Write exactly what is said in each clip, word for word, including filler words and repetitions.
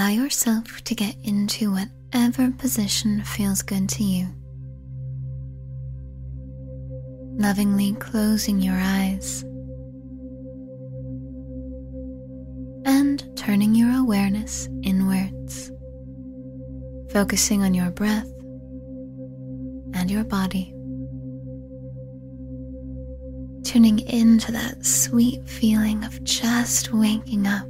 Allow yourself to get into whatever position feels good to you. Lovingly closing your eyes and turning your awareness inwards, focusing on your breath and your body, tuning into that sweet feeling of just waking up.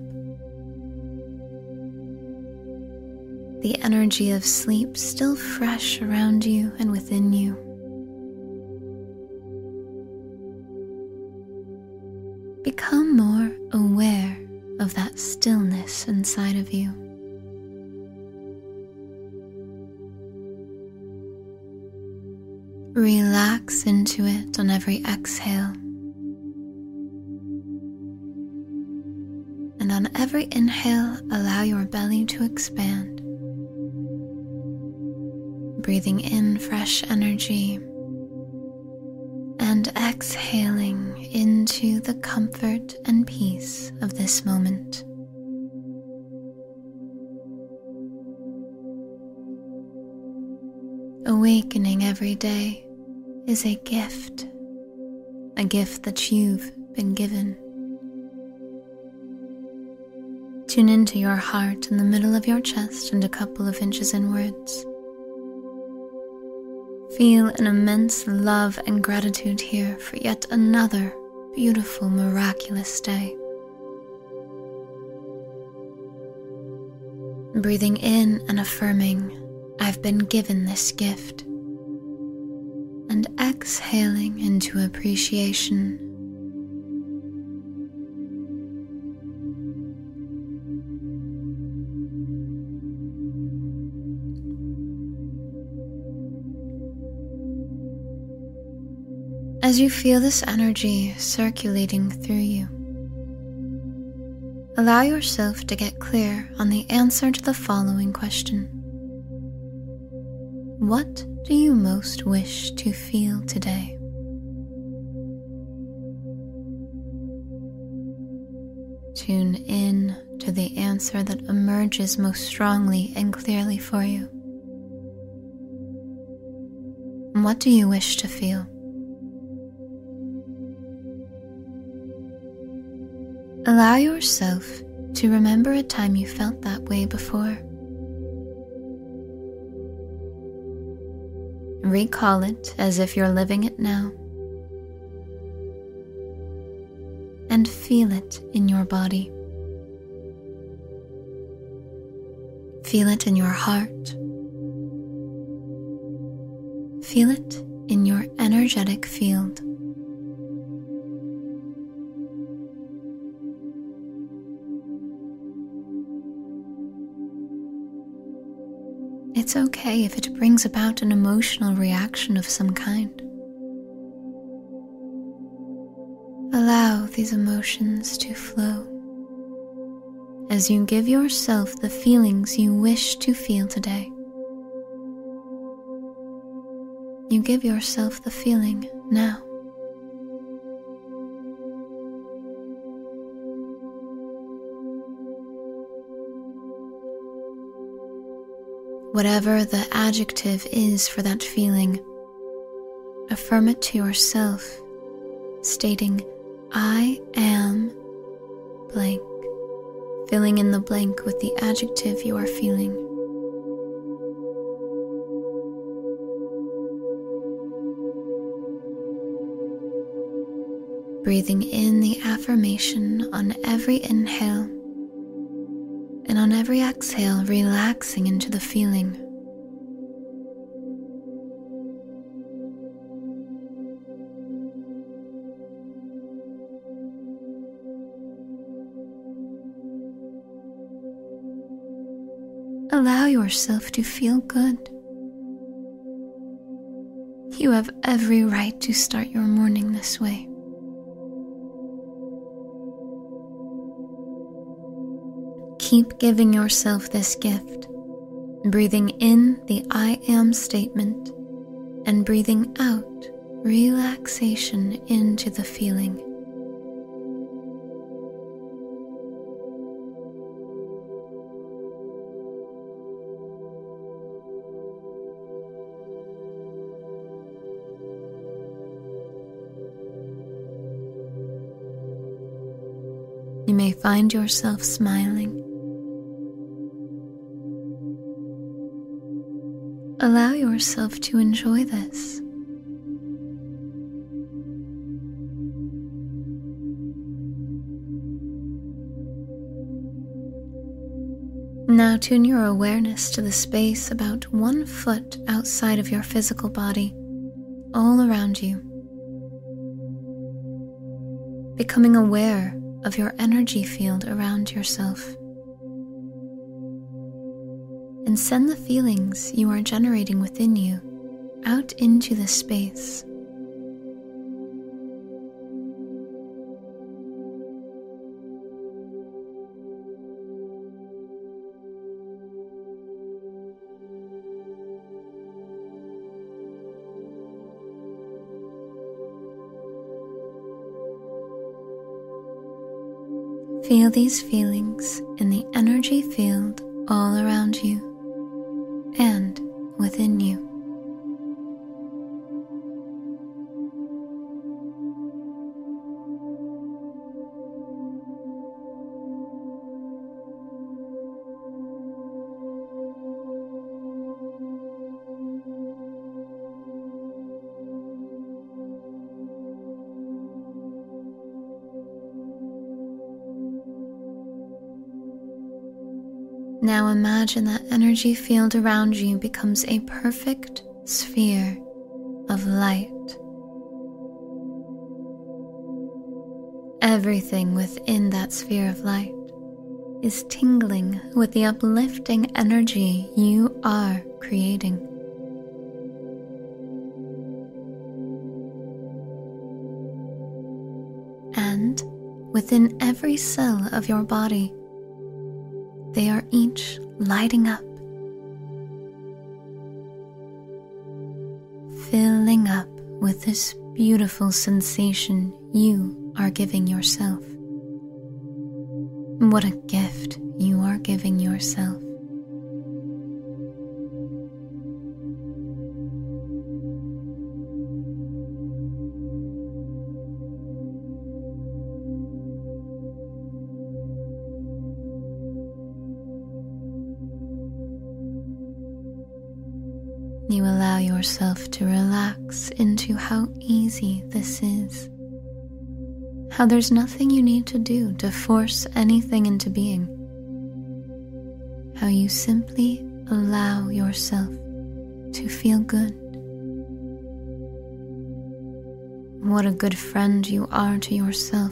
The energy of sleep still fresh around you and within you. Become more aware of that stillness inside of you. Relax into it on every exhale. And on every inhale, allow your belly to expand. Breathing in fresh energy and exhaling into the comfort and peace of this moment. Awakening every day is a gift, a gift that you've been given. Tune into your heart in the middle of your chest and a couple of inches inwards. Feel an immense love and gratitude here for yet another beautiful, miraculous day. Breathing in and affirming, I've been given this gift. And exhaling into appreciation. As you feel this energy circulating through you, allow yourself to get clear on the answer to the following question. What do you most wish to feel today? Tune in to the answer that emerges most strongly and clearly for you. What do you wish to feel? Allow yourself to remember a time you felt that way before. Recall it as if you're living it now. And feel it in your body. Feel it in your heart. Feel it in your energetic field. It's okay if it brings about an emotional reaction of some kind. Allow these emotions to flow as you give yourself the feelings you wish to feel today. You give yourself the feeling now. Whatever the adjective is for that feeling, affirm it to yourself, stating, I am blank, filling in the blank with the adjective you are feeling. Breathing in the affirmation on every inhale, and on every exhale, relaxing into the feeling. Allow yourself to feel good. You have every right to start your morning this way. Keep giving yourself this gift, breathing in the I am statement and breathing out relaxation into the feeling. may find yourself smiling. Allow yourself to enjoy this. Now tune your awareness to the space about one foot outside of your physical body, all around you. Becoming aware of your energy field around yourself. And send the feelings you are generating within you out into the space. Feel these feelings in the energy field all around you and within you. Now imagine that energy field around you becomes a perfect sphere of light. Everything within that sphere of light is tingling with the uplifting energy you are creating. And within every cell of your body, they are each lighting up, filling up with this beautiful sensation you are giving yourself. What a gift you are giving yourself. You allow yourself to relax into how easy this is, how there's nothing you need to do to force anything into being, how you simply allow yourself to feel good. What a good friend you are to yourself.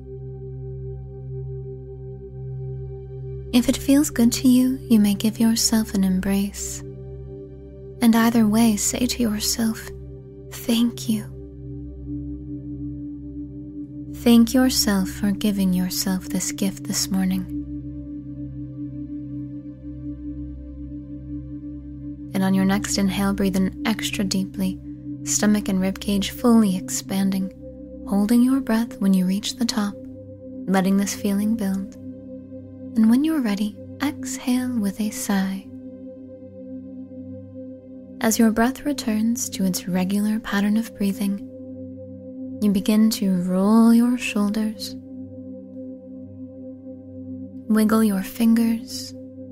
If it feels good to you, you may give yourself an embrace. And either way, say to yourself, thank you. Thank yourself for giving yourself this gift this morning. And on your next inhale, breathe in extra deeply, stomach and ribcage fully expanding, holding your breath when you reach the top, letting this feeling build. And when you're ready, exhale with a sigh. As your breath returns to its regular pattern of breathing, you begin to roll your shoulders, wiggle your fingers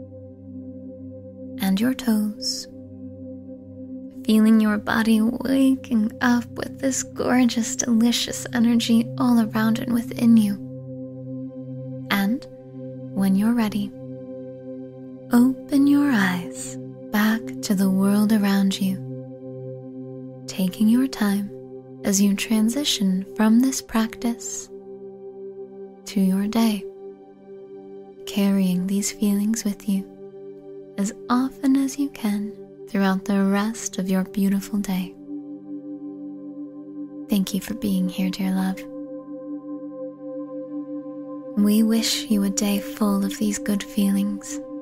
and your toes, feeling your body waking up with this gorgeous, delicious energy all around and within you. And when you're ready, open your eyes back to the world around you, taking your time as you transition from this practice to your day, carrying these feelings with you as often as you can throughout the rest of your beautiful day. Thank you for being here, dear love. We wish you a day full of these good feelings.